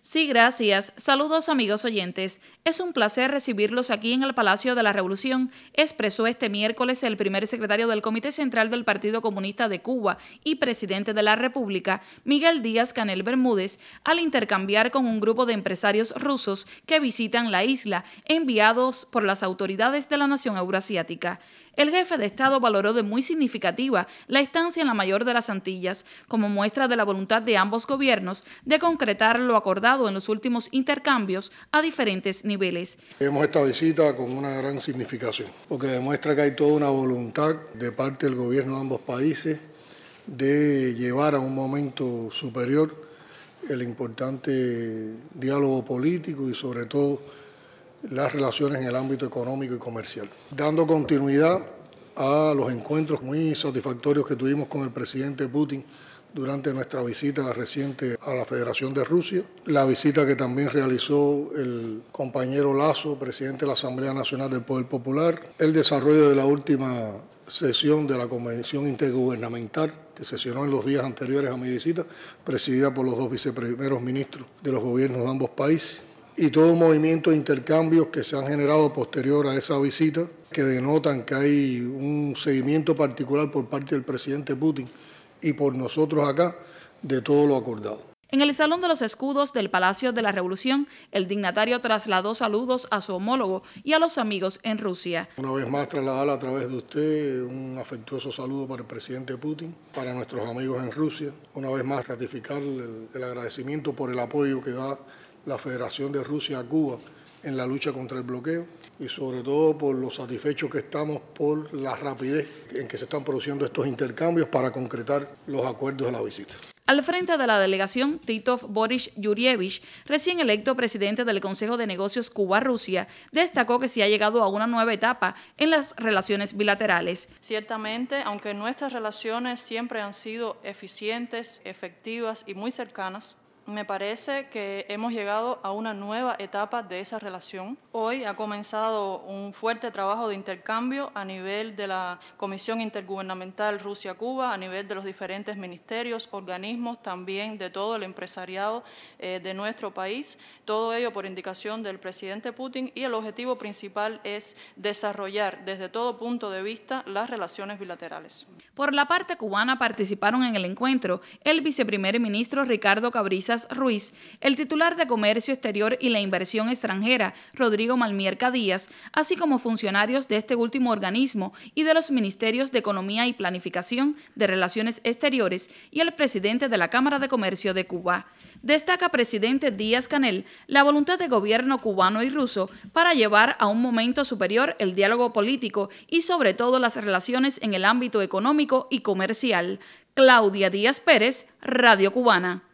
Sí, gracias. Saludos amigos oyentes. Es un placer recibirlos aquí en el Palacio de la Revolución, expresó este miércoles el primer secretario del Comité Central del Partido Comunista de Cuba y presidente de la República, Miguel Díaz-Canel Bermúdez, al intercambiar con un grupo de empresarios rusos que visitan la isla, enviados por las autoridades de la nación euroasiática. El jefe de Estado valoró de muy significativa la estancia en la mayor de las Antillas, como muestra de la voluntad de ambos gobiernos de concretar lo acordado en los últimos intercambios a diferentes niveles. Vemos esta visita con una gran significación, porque demuestra que hay toda una voluntad de parte del gobierno de ambos países de llevar a un momento superior el importante diálogo político y sobre todo las relaciones en el ámbito económico y comercial, dando continuidad a los encuentros muy satisfactorios que tuvimos con el presidente Putin durante nuestra visita reciente a la Federación de Rusia, la visita que también realizó el compañero Lasso, presidente de la Asamblea Nacional del Poder Popular, el desarrollo de la última sesión de la Convención Intergubernamental que sesionó en los días anteriores a mi visita, presidida por los dos viceprimeros ministros de los gobiernos de ambos países, y todo un movimiento de intercambios que se han generado posterior a esa visita, que denotan que hay un seguimiento particular por parte del presidente Putin y por nosotros acá de todo lo acordado. En el Salón de los Escudos del Palacio de la Revolución, el dignatario trasladó saludos a su homólogo y a los amigos en Rusia. Una vez más trasladar a través de usted un afectuoso saludo para el presidente Putin, para nuestros amigos en Rusia. Una vez más ratificar el agradecimiento por el apoyo que da la Federación de Rusia a Cuba en la lucha contra el bloqueo y sobre todo por lo satisfechos que estamos por la rapidez en que se están produciendo estos intercambios para concretar los acuerdos de la visita. Al frente de la delegación, Titov Boris Yurievich, recién electo presidente del Consejo de Negocios Cuba-Rusia, destacó que se ha llegado a una nueva etapa en las relaciones bilaterales. Ciertamente, aunque nuestras relaciones siempre han sido eficientes, efectivas y muy cercanas, me parece que hemos llegado a una nueva etapa de esa relación. Hoy ha comenzado un fuerte trabajo de intercambio a nivel de la Comisión Intergubernamental Rusia-Cuba, a nivel de los diferentes ministerios, organismos, también de todo el empresariado de nuestro país. Todo ello por indicación del presidente Putin y el objetivo principal es desarrollar desde todo punto de vista las relaciones bilaterales. Por la parte cubana participaron en el encuentro el viceprimer ministro Ricardo Cabrizas Ruiz, el titular de Comercio Exterior y la Inversión Extranjera, Rodrigo Malmierca Díaz, así como funcionarios de este último organismo y de los Ministerios de Economía y Planificación, de Relaciones Exteriores y el presidente de la Cámara de Comercio de Cuba. Destaca presidente Díaz-Canel la voluntad del gobierno cubano y ruso para llevar a un momento superior el diálogo político y sobre todo las relaciones en el ámbito económico y comercial. Claudia Díaz Pérez, Radio Cubana.